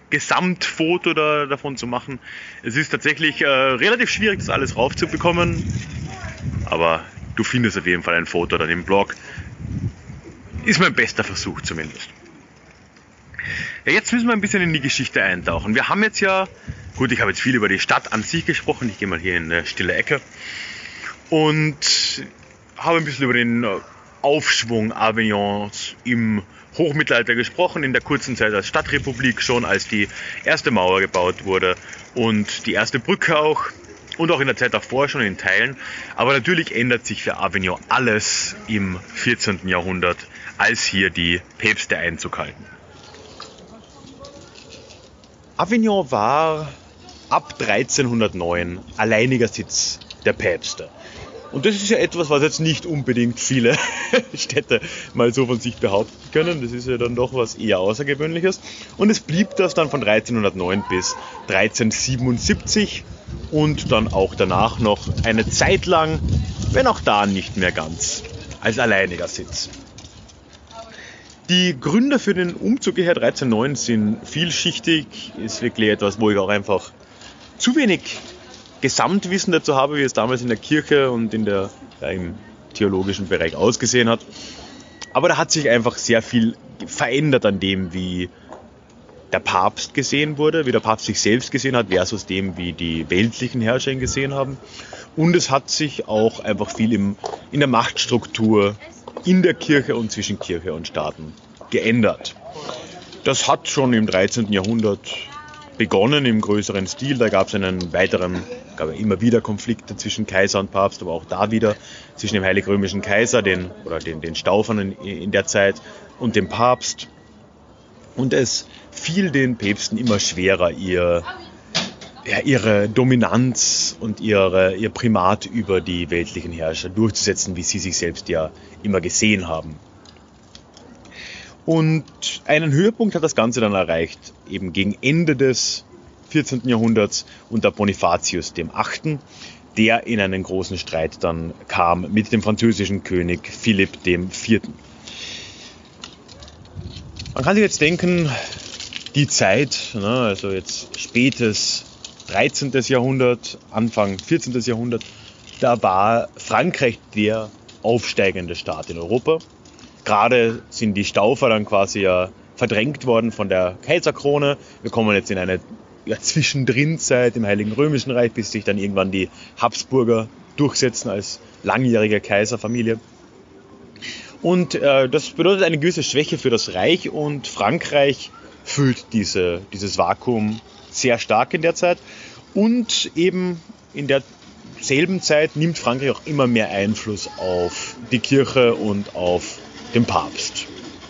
Gesamtfoto da, davon zu machen. Es ist tatsächlich äh, relativ schwierig, das alles raufzubekommen, aber du findest auf jeden Fall ein Foto dann im Blog. Ist mein bester Versuch zumindest. Ja, jetzt müssen wir ein bisschen in die Geschichte eintauchen. Wir haben jetzt ja, gut, ich habe jetzt viel über die Stadt an sich gesprochen, ich gehe mal hier in eine stille Ecke und habe ein bisschen über den Aufschwung Avignons im Hochmittelalter gesprochen, in der kurzen Zeit als Stadtrepublik schon, als die erste Mauer gebaut wurde und die erste Brücke auch und auch in der Zeit davor schon in Teilen. Aber natürlich ändert sich für Avignon alles im vierzehnten Jahrhundert, als hier die Päpste Einzug halten. Avignon war ab dreizehnhundertneun alleiniger Sitz der Päpste. Und das ist ja etwas, was jetzt nicht unbedingt viele Städte mal so von sich behaupten können. Das ist ja dann doch was eher Außergewöhnliches. Und es blieb das dann von dreizehnhundertneun bis dreizehnhundertsiebenundsiebzig und dann auch danach noch eine Zeit lang, wenn auch da nicht mehr ganz, als alleiniger Sitz. Die Gründe für den Umzug hierher dreizehnhundertneun sind vielschichtig. Ist wirklich etwas, wo ich auch einfach zu wenig Gesamtwissen dazu habe, wie es damals in der Kirche und in der, ja, im theologischen Bereich ausgesehen hat. Aber da hat sich einfach sehr viel verändert an dem, wie der Papst gesehen wurde, wie der Papst sich selbst gesehen hat, versus dem, wie die weltlichen Herrscher ihn gesehen haben. Und es hat sich auch einfach viel im, in der Machtstruktur in der Kirche und zwischen Kirche und Staaten geändert. Das hat schon im dreizehnten Jahrhundert begonnen im größeren Stil. Da gab es einen weiteren, gab es immer wieder Konflikte zwischen Kaiser und Papst, aber auch da wieder zwischen dem Heilig-Römischen Kaiser, den, oder den, den Staufern in, in der Zeit, und dem Papst. Und es fiel den Päpsten immer schwerer, ihr, ja, ihre Dominanz und ihre, ihr Primat über die weltlichen Herrscher durchzusetzen, wie sie sich selbst ja immer gesehen haben. Und einen Höhepunkt hat das Ganze dann erreicht, eben gegen Ende des vierzehnten Jahrhunderts unter Bonifatius dem Achten, der in einen großen Streit dann kam mit dem französischen König Philipp dem Vierten. Man kann sich jetzt denken, die Zeit, ne, also jetzt spätes dreizehnten Jahrhundert, Anfang vierzehnten Jahrhundert, da war Frankreich der aufsteigende Staat in Europa. Gerade sind die Staufer dann quasi ja verdrängt worden von der Kaiserkrone. Wir kommen jetzt in eine ja, Zwischendrinzeit im Heiligen Römischen Reich, bis sich dann irgendwann die Habsburger durchsetzen als langjährige Kaiserfamilie. Und äh, das bedeutet eine gewisse Schwäche für das Reich, und Frankreich füllt diese, dieses Vakuum sehr stark in der Zeit. Und eben in derselben Zeit nimmt Frankreich auch immer mehr Einfluss auf die Kirche und auf den Papst.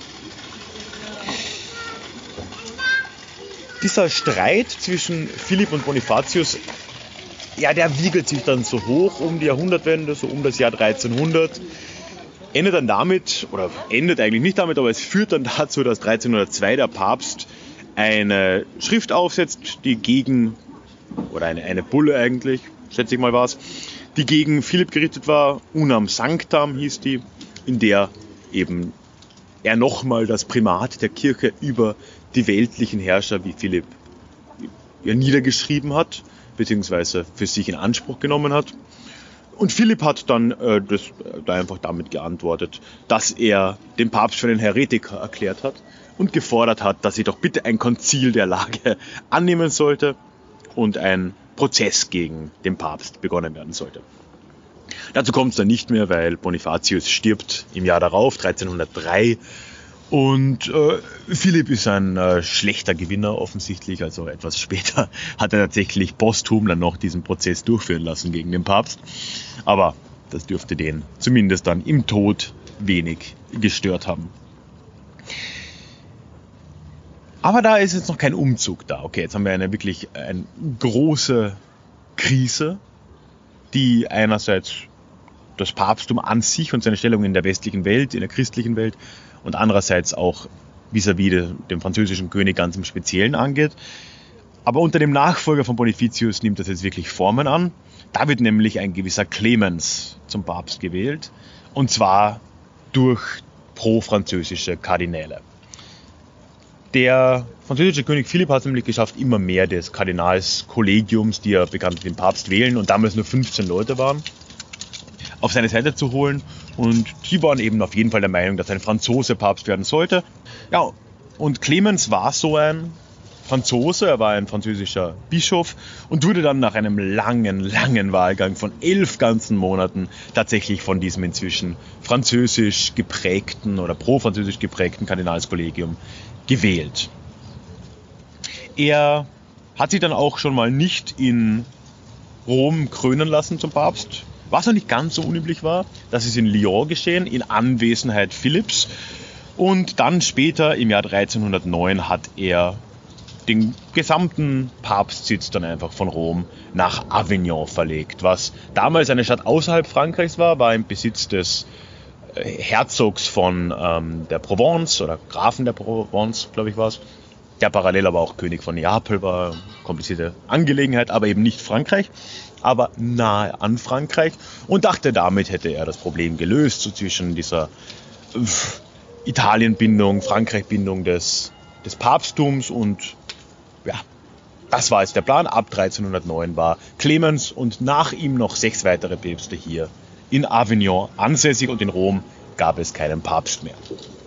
Dieser Streit zwischen Philipp und Bonifatius, ja, der wiegelt sich dann so hoch um die Jahrhundertwende, so um das Jahr dreizehnhundert, endet dann damit, oder endet eigentlich nicht damit, aber es führt dann dazu, dass dreizehnhundertzwei der Papst eine Schrift aufsetzt, die gegen, oder eine, eine Bulle eigentlich, schätze ich mal war es, die gegen Philipp gerichtet war, Unam Sanctam hieß die, in der eben er nochmal das Primat der Kirche über die weltlichen Herrscher wie Philipp ja, niedergeschrieben hat, beziehungsweise für sich in Anspruch genommen hat. Und Philipp hat dann äh, das, da einfach damit geantwortet, dass er den Papst für einen Heretiker erklärt hat und gefordert hat, dass sie doch bitte ein Konzil der Lage annehmen sollte und ein Prozess gegen den Papst begonnen werden sollte. Dazu kommt es dann nicht mehr, weil Bonifatius stirbt im Jahr darauf, dreizehnhundertdrei. Und äh, Philipp ist ein äh, schlechter Gewinner offensichtlich, also etwas später hat er tatsächlich posthum dann noch diesen Prozess durchführen lassen gegen den Papst. Aber das dürfte den zumindest dann im Tod wenig gestört haben. Aber da ist jetzt noch kein Umzug da. Okay, jetzt haben wir eine wirklich eine große Krise, die einerseits das Papsttum an sich und seine Stellung in der westlichen Welt, in der christlichen Welt, und andererseits auch vis-à-vis dem französischen König ganz im Speziellen angeht. Aber unter dem Nachfolger von Bonifatius nimmt das jetzt wirklich Formen an. Da wird nämlich ein gewisser Clemens zum Papst gewählt, und zwar durch pro-französische Kardinäle. Der französische König Philipp hat es nämlich geschafft, immer mehr des Kardinalskollegiums, die ja bekanntlich den Papst wählen und damals nur fünfzehn Leute waren, auf seine Seite zu holen. Und die waren eben auf jeden Fall der Meinung, dass ein Franzose Papst werden sollte. Ja, und Clemens war so ein Franzose, er war ein französischer Bischof und wurde dann nach einem langen, langen Wahlgang von elf ganzen Monaten tatsächlich von diesem inzwischen französisch geprägten oder pro-französisch geprägten Kardinalskollegium gewählt. Er hat sich dann auch schon mal nicht in Rom krönen lassen zum Papst, was noch nicht ganz so unüblich war. Das ist in Lyon geschehen, in Anwesenheit Philipps. Und dann später, im Jahr dreizehnhundertneun, hat er den gesamten Papstsitz dann einfach von Rom nach Avignon verlegt. Was damals eine Stadt außerhalb Frankreichs war, war im Besitz des Herzogs von ähm, der Provence oder Grafen der Provence, glaube ich war es. Der parallel aber auch König von Neapel war, komplizierte Angelegenheit, aber eben nicht Frankreich, aber nahe an Frankreich und dachte, damit hätte er das Problem gelöst, so zwischen dieser äh, Italienbindung, Frankreich-Bindung des, des Papsttums und ja, das war jetzt der Plan. Ab dreizehnhundertneun war Clemens und nach ihm noch sechs weitere Päpste hier in Avignon ansässig und in Rom gab es keinen Papst mehr.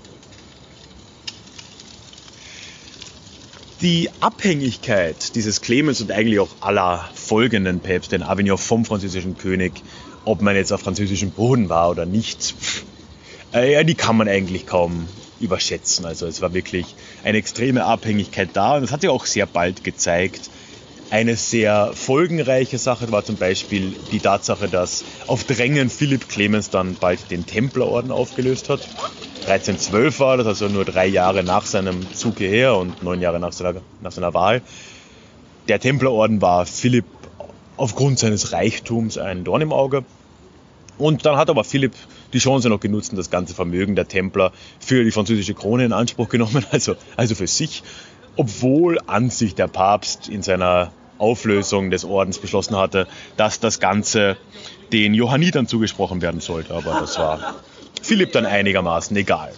Die Abhängigkeit dieses Clemens und eigentlich auch aller folgenden Päpste in Avignon vom französischen König, ob man jetzt auf französischem Boden war oder nicht, äh, ja, die kann man eigentlich kaum überschätzen. Also es war wirklich eine extreme Abhängigkeit da und das hat sich auch sehr bald gezeigt. Eine sehr folgenreiche Sache war zum Beispiel die Tatsache, dass auf Drängen Philipp Clemens dann bald den Templerorden aufgelöst hat. dreizehnhundertzwölf war das, also nur drei Jahre nach seinem Zug hierher und neun Jahre nach seiner, nach seiner Wahl. Der Templerorden war Philipp aufgrund seines Reichtums ein Dorn im Auge. Und dann hat aber Philipp die Chance noch genutzt und das ganze Vermögen der Templer für die französische Krone in Anspruch genommen, also, also für sich, obwohl an sich der Papst in seiner Auflösung des Ordens beschlossen hatte, dass das Ganze den Johannitern zugesprochen werden sollte. Aber das war Philipp dann einigermaßen egal.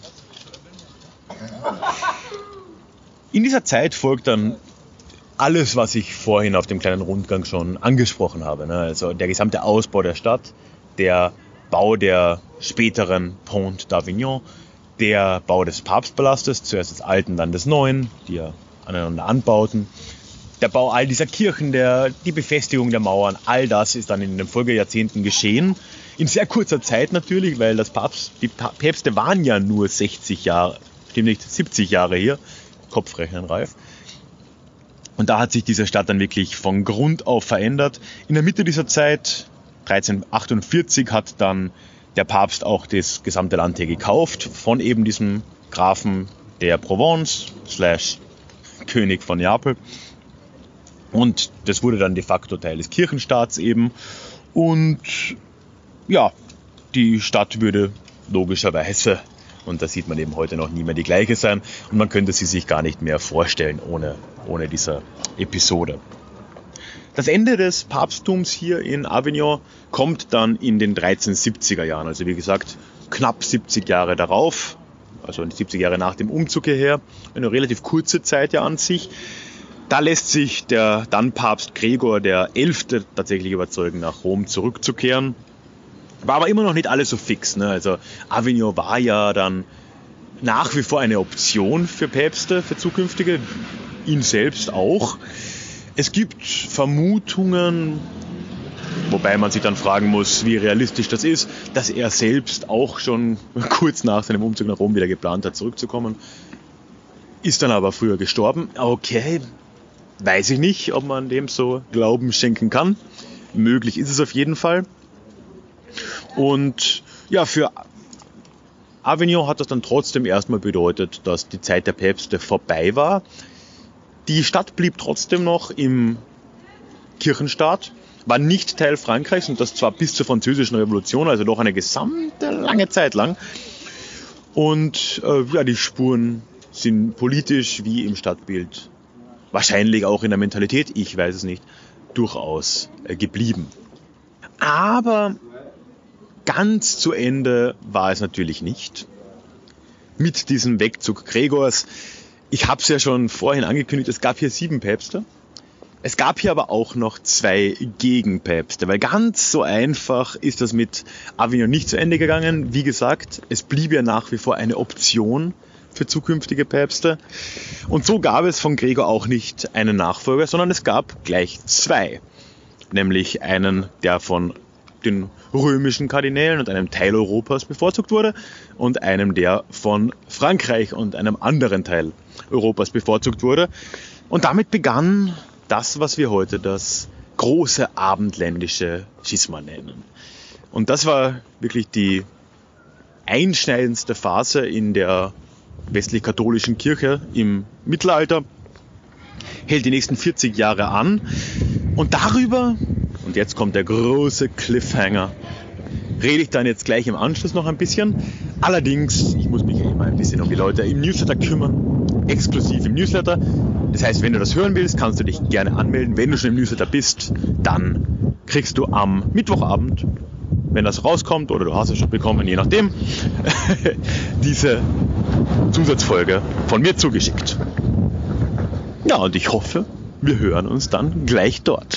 In dieser Zeit folgt dann alles, was ich vorhin auf dem kleinen Rundgang schon angesprochen habe. Also der gesamte Ausbau der Stadt, der Bau der späteren Pont d'Avignon, der Bau des Papstpalastes, zuerst des alten, dann des neuen, die ja aneinander anbauten, der Bau all dieser Kirchen, der, die Befestigung der Mauern, all das ist dann in den Folgejahrzehnten geschehen. In sehr kurzer Zeit natürlich, weil das Papst, die Päpste waren ja nur sechzig Jahre, stimmt nicht, siebzig Jahre hier, Kopfrechnen reif. Und da hat sich diese Stadt dann wirklich von Grund auf verändert. In der Mitte dieser Zeit, dreizehnhundertachtundvierzig, hat dann der Papst auch das gesamte Land hier gekauft von eben diesem Grafen der Provence slash König von Neapel. Und das wurde dann de facto Teil des Kirchenstaats eben. Und ja, die Stadt würde logischerweise, und das sieht man eben heute noch, nie mehr die gleiche sein. Und man könnte sie sich gar nicht mehr vorstellen ohne, ohne diese Episode. Das Ende des Papsttums hier in Avignon kommt dann in den dreizehnhundertsiebziger Jahren. Also wie gesagt, knapp siebzig Jahre darauf, also siebzig Jahre nach dem Umzug hierher. Eine relativ kurze Zeit ja an sich. Da lässt sich der dann Papst Gregor der Elfte tatsächlich überzeugen, nach Rom zurückzukehren. War aber immer noch nicht alles so fix. Ne? Also Avignon war ja dann nach wie vor eine Option für Päpste, für zukünftige, ihn selbst auch. Es gibt Vermutungen, wobei man sich dann fragen muss, wie realistisch das ist, dass er selbst auch schon kurz nach seinem Umzug nach Rom wieder geplant hat, zurückzukommen. Ist dann aber früher gestorben. Okay, weiß ich nicht, ob man dem so Glauben schenken kann. Möglich ist es auf jeden Fall. Und ja, für Avignon hat das dann trotzdem erstmal bedeutet, dass die Zeit der Päpste vorbei war. Die Stadt blieb trotzdem noch im Kirchenstaat, war nicht Teil Frankreichs und das zwar bis zur Französischen Revolution, also doch eine gesamte lange Zeit lang. Und äh, ja, die Spuren sind politisch wie im Stadtbild, wahrscheinlich auch in der Mentalität, ich weiß es nicht, durchaus äh, geblieben. Aber ganz zu Ende war es natürlich nicht. Mit diesem Wegzug Gregors ich habe es ja schon vorhin angekündigt, es gab hier sieben Päpste. Es gab hier aber auch noch zwei Gegenpäpste, weil ganz so einfach ist das mit Avignon nicht zu Ende gegangen. Wie gesagt, es blieb ja nach wie vor eine Option für zukünftige Päpste. Und so gab es von Gregor auch nicht einen Nachfolger, sondern es gab gleich zwei. Nämlich einen, der von den römischen Kardinälen und einem Teil Europas bevorzugt wurde und einem, der von Frankreich und einem anderen Teil Europas bevorzugt wurde. Und damit begann das, was wir heute das große abendländische Schisma nennen. Und das war wirklich die einschneidendste Phase in der westlich-katholischen Kirche im Mittelalter. Hält die nächsten vierzig Jahre an. Und darüber, und jetzt kommt der große Cliffhanger, rede ich dann jetzt gleich im Anschluss noch ein bisschen. Allerdings, ich muss mich ja immer ein bisschen um die Leute im Newsletter kümmern, exklusiv im Newsletter. Das heißt, wenn du das hören willst, kannst du dich gerne anmelden. Wenn du schon im Newsletter bist, dann kriegst du am Mittwochabend, wenn das rauskommt, oder du hast es schon bekommen, je nachdem, diese Zusatzfolge von mir zugeschickt. Ja, und ich hoffe, wir hören uns dann gleich dort.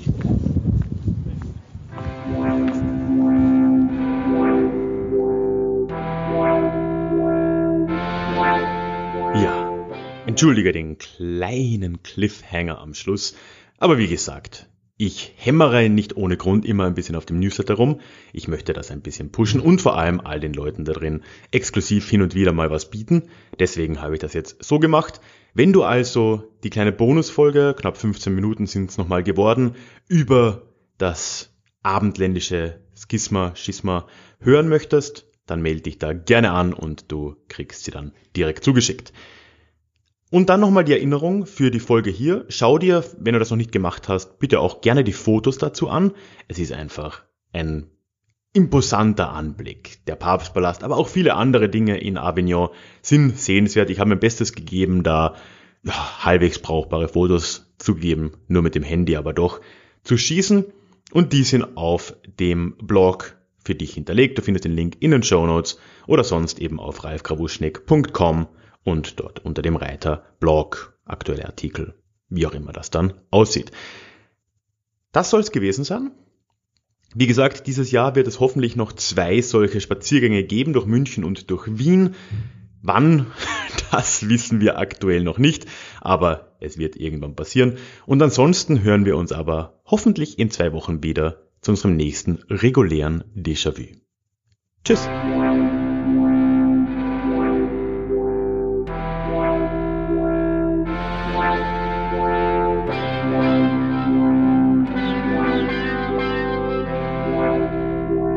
Ja, entschuldige den kleinen Cliffhanger am Schluss, aber wie gesagt, ich hämmere nicht ohne Grund immer ein bisschen auf dem Newsletter rum. Ich möchte das ein bisschen pushen und vor allem all den Leuten da drin exklusiv hin und wieder mal was bieten. Deswegen habe ich das jetzt so gemacht. Wenn du also die kleine Bonusfolge, knapp fünfzehn Minuten sind es nochmal geworden, über das abendländische Schisma, Schisma hören möchtest, dann melde dich da gerne an und du kriegst sie dann direkt zugeschickt. Und dann nochmal die Erinnerung für die Folge hier. Schau dir, wenn du das noch nicht gemacht hast, bitte auch gerne die Fotos dazu an. Es ist einfach ein imposanter Anblick. Der Papstpalast, aber auch viele andere Dinge in Avignon sind sehenswert. Ich habe mein Bestes gegeben, da ja, halbwegs brauchbare Fotos zu geben, nur mit dem Handy, aber doch zu schießen. Und die sind auf dem Blog für dich hinterlegt. Du findest den Link in den Shownotes oder sonst eben auf ralf krawuschnik punkt com. Und dort unter dem Reiter Blog, aktuelle Artikel, wie auch immer das dann aussieht. Das soll es gewesen sein. Wie gesagt, dieses Jahr wird es hoffentlich noch zwei solche Spaziergänge geben, durch München und durch Wien. Wann, das wissen wir aktuell noch nicht, aber es wird irgendwann passieren. Und ansonsten hören wir uns aber hoffentlich in zwei Wochen wieder zu unserem nächsten regulären Déjà-vu. Tschüss!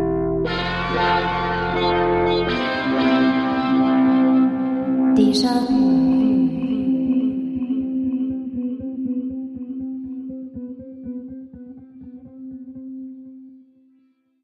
Déjà vu.